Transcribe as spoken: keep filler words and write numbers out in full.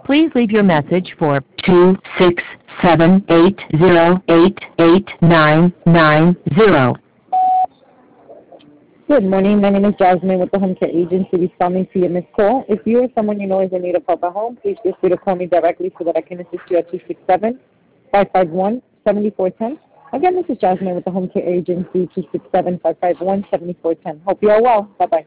Please leave your message for two six seven eight zero eight eight nine nine zero. Good morning. My name is Jasmine with the Home Care Agency, responding to your missed call. If you or someone you know is in need of help at home, please feel free to call me directly so that I can assist you at two six seven, five five one, seven four one zero. Again, this is Jasmine with the Home Care Agency, two six seven, five five one, seven four one zero. Hope you are well. Bye-bye.